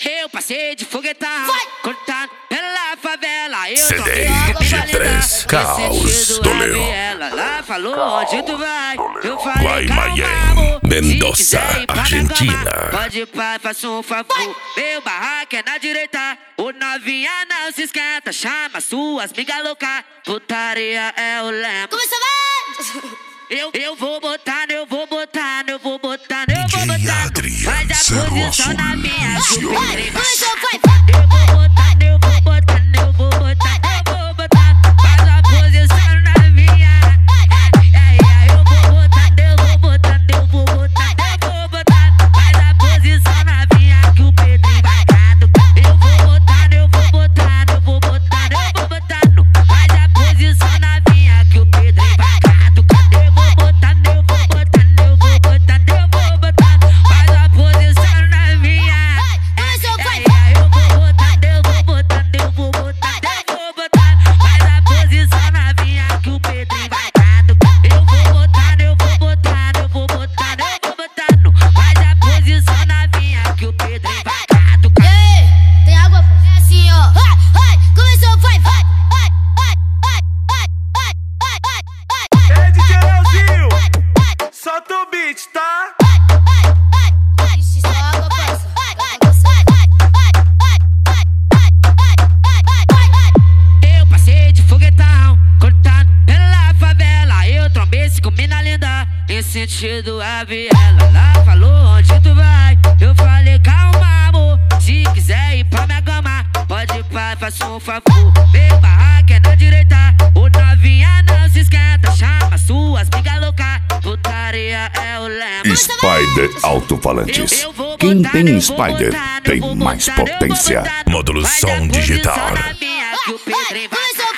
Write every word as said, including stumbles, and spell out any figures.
Eu passei de foguetão, cortado pela favela. Eu C D G três, Caos do Leão. Ela falou onde tu vai. Eu falei Guaymallén, Mendoza, Argentina. Pode ir pra, faça um favor. Meu barraco é na direita. O novinha não se esquenta. Chama suas migas loucas. Putaria é o lema. Começou, vai! Eu, eu vou botar, eu vou botar, eu vou botar, eu vou botar. Adriano, Faz a posição na minha. Vai, começou, vai! Eu vou botar, eu vou botar, eu vou botar, eu vou botar. Faz a posição na minha. É, é, eu vou botar, eu vou botar, eu vou botar, eu vou botar. Faz a posição na minha que o Pedrinho vai catucar. Eu vou botar, eu vou botar, eu vou botar, eu vou botar. Faz a posição na minha que o Pedrinho vai catucar. Eu vou botar, eu vou botar, eu vou botar, eu vou botar. Faz a posição na minha. Começou, vai! Eu vou botar, eu vou botar, eu vou botar, eu vou botar. Faz a posição na minha que o Pedrinho vai catucar. Eu vou botar, eu vou botar, eu vou botar, eu vou botar. Faz a posição na minha que o Pedrinho vai catucar. Ei, tem água? É assim, ó. Vai, vai, começou, vai, vai, vai, vai, vai, vai, vai, vai, vai. Ei, D J Leozinho, solta o beat, tá? Ixi, só água, parça. Eu passei de foguetão, cortado pela favela. Eu trombei com mina linda, em sentido a viela. Ela falou onde tu vai, eu falei calma amor. Se quiser ir pra minha cama, pode ir pra, faça um favor. Meu barraco é na direita, o novinha não se esquenta. Chama suas migas loucas, putaria é o lema. Spider Alto-Falantes. Quem tem Spider tem mais potência. Módulo som digital. Que o Pedrinho vai Começou,